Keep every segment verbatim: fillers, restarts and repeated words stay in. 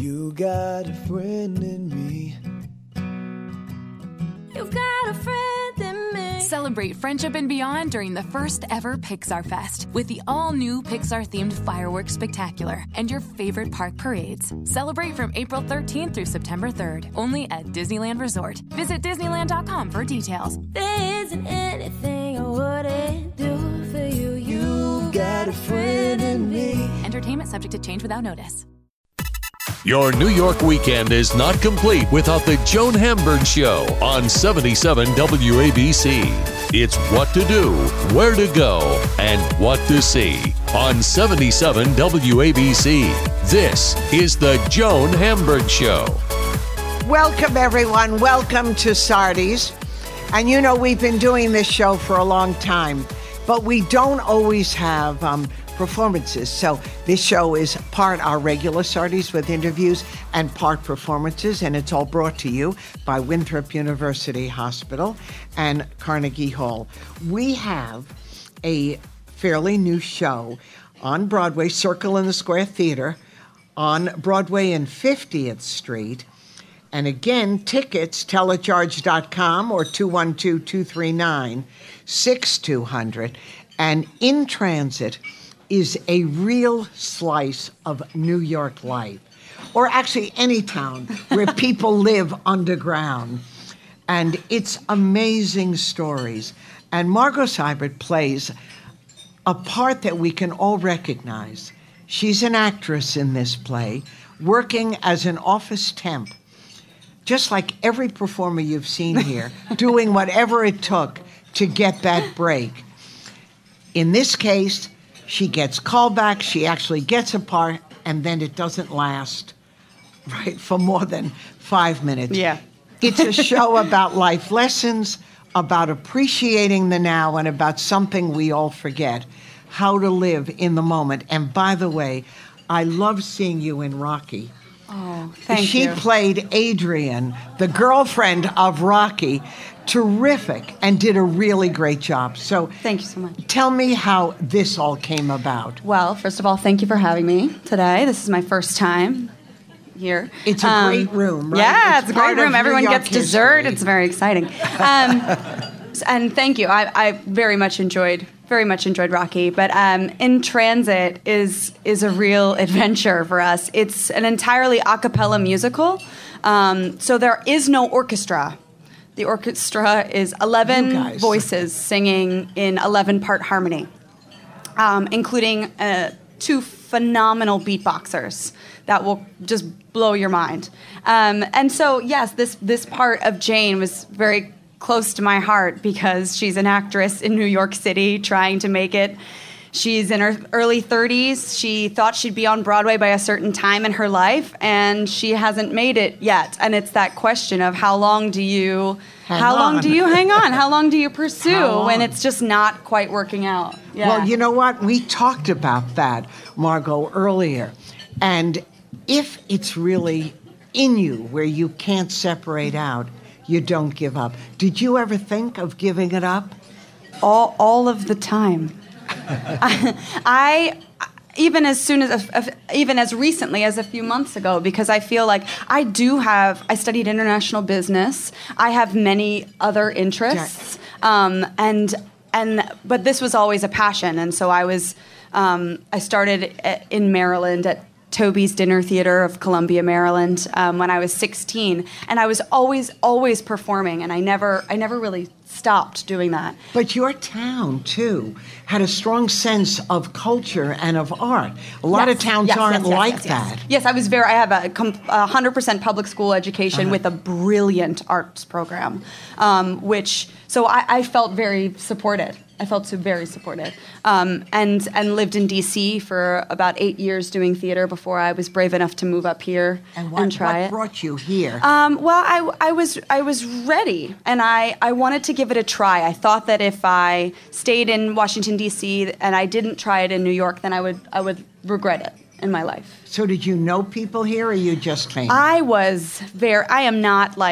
You got a friend in me. You've got a friend in me. Celebrate friendship and beyond during the first ever Pixar Fest with the all-new Pixar-themed Fireworks Spectacular and your favorite park parades. Celebrate from April thirteenth through September third, only at Disneyland Resort. Visit Disneyland dot com for details. There isn't anything I wouldn't do for you. You got a friend in me. Entertainment subject to change without notice. Your New York weekend is not complete without the Joan Hamburg Show on seventy-seven W A B C. It's what to do, where to go, and what to see on seventy-seven W A B C. This is the Joan Hamburg Show. Welcome, everyone. Welcome to Sardi's. And you know, we've been doing this show for a long time, but we don't always have um, performances. So this show is part our regular Sardi's with interviews and part performances, and it's all brought to you by Winthrop University Hospital and Carnegie Hall. We have a fairly new show on Broadway, Circle in the Square Theater, on Broadway and fiftieth Street. And again, tickets, telecharge dot com or two one two, two three nine, six two zero zero. And In Transit is a real slice of New York life, or actually any town where people live underground. And it's amazing stories. And Margot Seibert plays a part that we can all recognize. She's an actress in this play, working as an office temp, just like every performer you've seen here, doing whatever it took to get that break. In this case, she gets called back, she actually gets a part, and then it doesn't last, right, for more than five minutes. Yeah. It's a show about life lessons, about appreciating the now, and about something we all forget, how to live in the moment. And by the way, I love seeing you in Rocky. Oh, thank she you. She played Adrian, the girlfriend of Rocky. Terrific, and did a really great job. So thank you so much. Tell me how this all came about. Well, first of all, thank you for having me today. This is my first time here. It's a um, great room, right? Yeah, it's, it's a great room. Everyone gets history. dessert. It's very exciting. Um, and thank you. I, I very much enjoyed very much enjoyed Rocky. But um, In Transit is is a real adventure for us. It's an entirely a cappella musical, um, so there is no orchestra. The orchestra is eleven voices singing in eleven-part harmony, um, including uh, two phenomenal beatboxers that will just blow your mind. Um, and so, yes, this this part of Jane was very close to my heart because she's an actress in New York City trying to make it. She's in her early thirties. She thought she'd be on Broadway by a certain time in her life, and she hasn't made it yet. And it's that question of how long do you, hang how on. long do you hang on? How long do you pursue when it's just not quite working out? Yeah. Well, you know what? We talked about that, Margot, earlier. And if it's really in you where you can't separate out, you don't give up. Did you ever think of giving it up? All, all of the time. I, I even as soon as a, even as recently as a few months ago, because I feel like I do have I studied international business. I have many other interests, um, and and but this was always a passion, and so I was um, I started in Maryland at Toby's Dinner Theater of Columbia, Maryland, um, when I was sixteen, and I was always always performing, and I never I never really stopped doing that. But your town, too, had a strong sense of culture and of art. A lot yes, of towns yes, aren't yes, yes, like yes, that. Yes. yes, I was very, I have a com- one hundred percent public school education uh-huh. with a brilliant arts program, um, which, so I, I felt very supported. I felt so very supported, um, and and lived in D C for about eight years doing theater before I was brave enough to move up here and, what, and try what it. What brought you here? Um, well, I, I was I was ready, and I, I wanted to give it a try. I thought that if I stayed in Washington D C and I didn't try it in New York, then I would I would regret it in my life. So did you know people here, or you just came? I was very. I am not like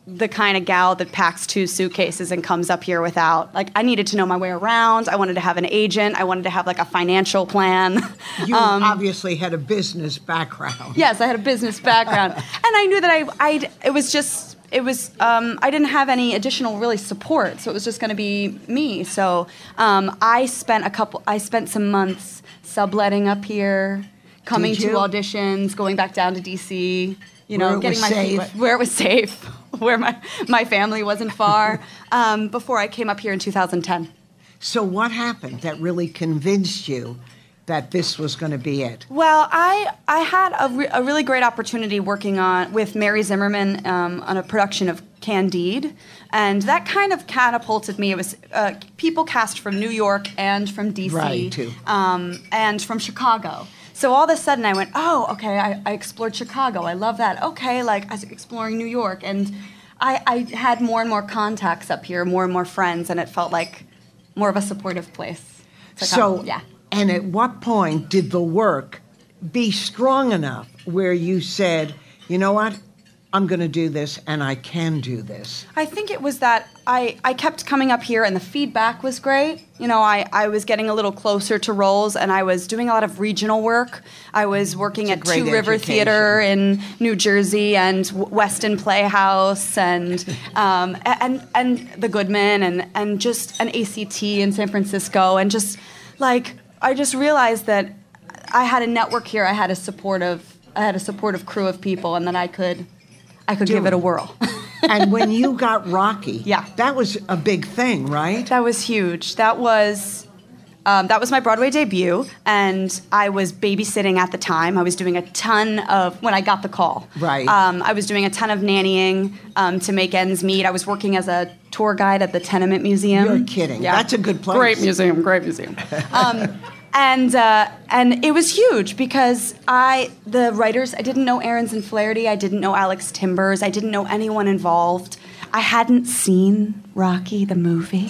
the kind of gal that packs two suitcases and comes up here without, like, I needed to know my way around. I wanted to have an agent. I wanted to have, like, a financial plan. You um, obviously had a business background. Yes, I had a business background. And I knew that I, I, it was just, it was, um, I didn't have any additional really support. So it was just going to be me. So um, I spent a couple, I spent some months subletting up here, coming Did to you? auditions, going back down to D C, you know, Where it getting was my feet safe. wet, where it was safe, where my, my family wasn't far, um, before I came up here in two thousand ten. So what happened that really convinced you that this was going to be it? Well, I I had a, re- a really great opportunity working on with Mary Zimmerman um, on a production of Candide, and that kind of catapulted me. It was uh, people cast from New York and from D C, Right, too. Um, and from Chicago. So all of a sudden I went, oh, okay, I, I explored Chicago. I love that. Okay, like I was exploring New York, and I, I had more and more contacts up here, more and more friends, and it felt like more of a supportive place. to So, come. yeah. And at what point did the work be strong enough where you said, you know what, I'm going to do this and I can do this? I think it was that I, I kept coming up here and the feedback was great. You know, I, I was getting a little closer to roles and I was doing a lot of regional work. I was working It's a at great Two River education. Theater in New Jersey and W- Weston Playhouse and um, and and the Goodman and, and just an A C T in San Francisco. And just like, I just realized that I had a network here. I had a supportive, I had a supportive crew of people, and that I could I could Do give it a it. whirl. And when you got Rocky, Yeah. that was a big thing, right? That was huge. That was um, that was my Broadway debut, and I was babysitting at the time. I was doing a ton of when I got the call. Right. Um, I was doing a ton of nannying um, to make ends meet. I was working as a tour guide at the Tenement Museum. You're kidding. That's a good place. Great museum. Great museum. Um, And uh, and it was huge because I the writers I didn't know Ahrens and Flaherty, I didn't know Alex Timbers, I didn't know anyone involved. I hadn't seen Rocky the movie.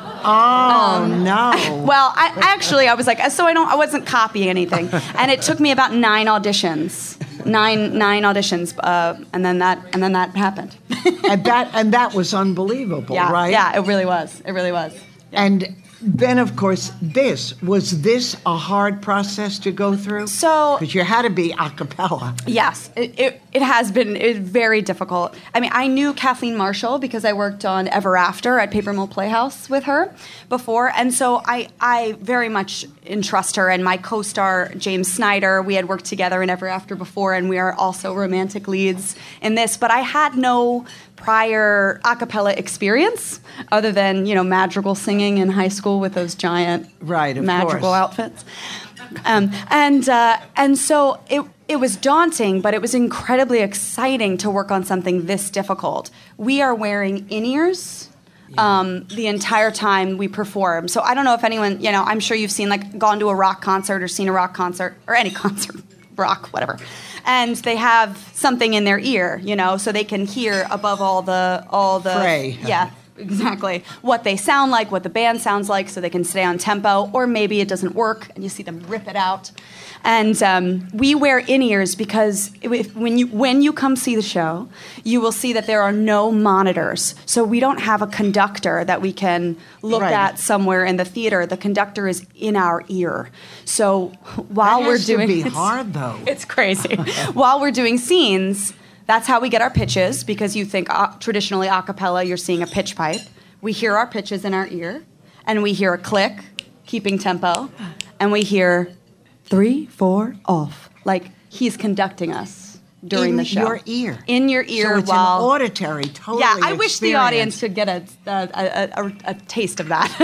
Oh, no. Well, I actually I was like so I don't I wasn't copying anything, and it took me about nine auditions, nine nine auditions, uh, and then that and then that happened. and that and that was unbelievable, yeah, right? yeah, it really was. It really was. And then, of course, this was this a hard process to go through? So- because you had to be a cappella. Yes, it, it, it has been it, very difficult. I mean, I knew Kathleen Marshall because I worked on Ever After at Paper Mill Playhouse with her before, and so I, I very much entrust her. And my co-star, James Snyder, we had worked together in Ever After before, and we are also romantic leads in this. But I had no prior a cappella experience other than, you know, madrigal singing in high school with those giant Right, of madrigal course. outfits. Um, and uh, and so it it was daunting, but it was incredibly exciting to work on something this difficult. We are wearing in-ears um, the entire time we perform. So I don't know if anyone, you know, I'm sure you've seen, like, gone to a rock concert or seen a rock concert or any concert, rock, whatever. And they have something in their ear, you know, so they can hear above all the all the Fray. yeah. Exactly. What they sound like, what the band sounds like, so they can stay on tempo, or maybe it doesn't work and you see them rip it out. And um, we wear in-ears because if, when you when you come see the show, you will see that there are no monitors. So we don't have a conductor that we can look Right. at somewhere in the theater. The conductor is in our ear. So while That we're has to doing be it's- hard, though. It's crazy. While we're doing scenes, that's how we get our pitches, because you think uh, traditionally a cappella, you're seeing a pitch pipe. We hear our pitches in our ear, and we hear a click, keeping tempo, and we hear three, four, off. Like he's conducting us during In the show. your ear. In your ear So it's while... an auditory, totally yeah, I wish the experience. audience could get a, a, a, a, a taste of that.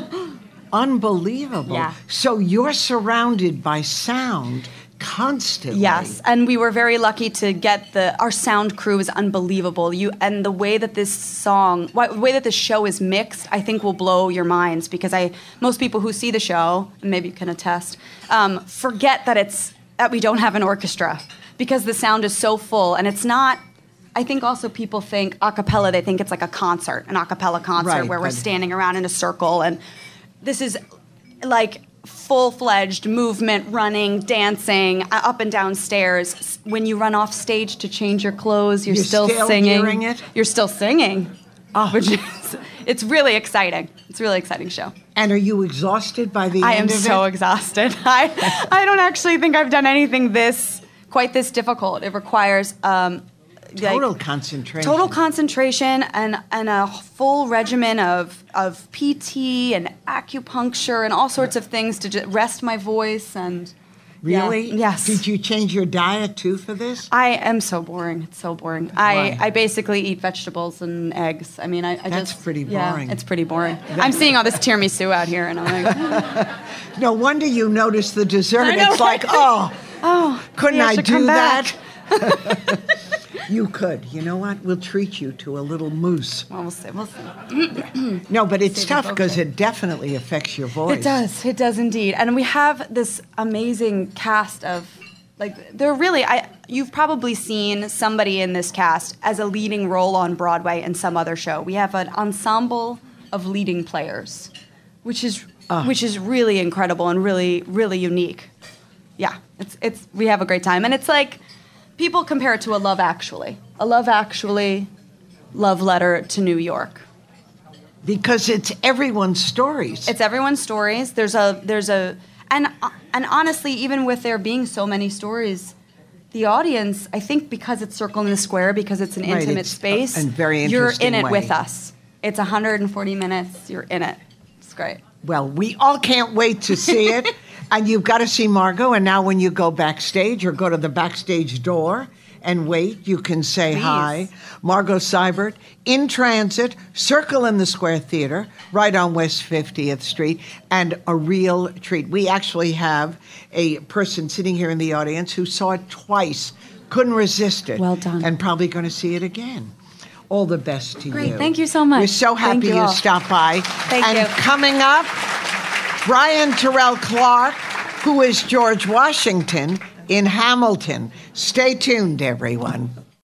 Unbelievable. Yeah. So you're surrounded by sound constantly. Yes, and we were very lucky to get the our sound crew is unbelievable. You and the way that this song, wh- the way that this show is mixed, I think will blow your minds, because I most people who see the show, and maybe you can attest, um, forget that it's that we don't have an orchestra, because the sound is so full, and it's not. I think also people think a cappella, they think it's like a concert, an a cappella concert Right, where we're but- standing around in a circle, and this is like full-fledged movement, running, dancing, uh, up and down stairs. When you run off stage to change your clothes, you're, You're still, still singing. hearing it? You're still singing. Oh. Which is, it's really exciting. It's a really exciting show. And are you exhausted by the I end am of so it? exhausted. I, I don't actually think I've done anything this, quite this difficult. It requires um, Total like, concentration. total concentration and, and a full regimen of, of P T and acupuncture and all sorts of things to just rest my voice and Really? yeah. Yes. Did you change your diet too for this? I am so boring. It's so boring. Why? I, I basically eat vegetables and eggs. I mean, I, I That's just pretty yeah, boring. it's pretty boring. I'm seeing all this tiramisu out here, and I'm like, No wonder you notice the dessert. I know, It's like, right? oh, oh, couldn't maybe I should do come that? back. You could. You know what? We'll treat you to a little mousse. Well, we'll see. We'll see. No, but it's Save tough it because okay. it definitely affects your voice. It does. It does indeed. And we have this amazing cast of, like, they're really, I. You've probably seen somebody in this cast as a leading role on Broadway in some other show. We have an ensemble of leading players, which is which is really incredible and really, really unique. Yeah, it's it's we have a great time. And it's like, people compare it to a Love Actually. A Love Actually love letter to New York. Because it's everyone's stories. It's everyone's stories. There's a there's a and and honestly, even with there being so many stories, the audience, I think, because it's Circle in the Square, because it's an Right, intimate it's a- space, and very you're interesting in it way. with us. It's one hundred forty minutes. You're in it. It's great. Well, we all can't wait to see it. And you've got to see Margot. And now when you go backstage or go to the backstage door and wait, you can say Please. hi. Margot Seibert, In Transit, Circle in the Square Theater, right on West fiftieth Street, and a real treat. We actually have a person sitting here in the audience who saw it twice, couldn't resist it. Well done. And probably going to see it again. All the best to Great. you. Thank you so much. We're so Thank happy you you, all. stopped by. Thank and you. coming up, Brian Terrell Clark, who is George Washington in Hamilton. Stay tuned, everyone.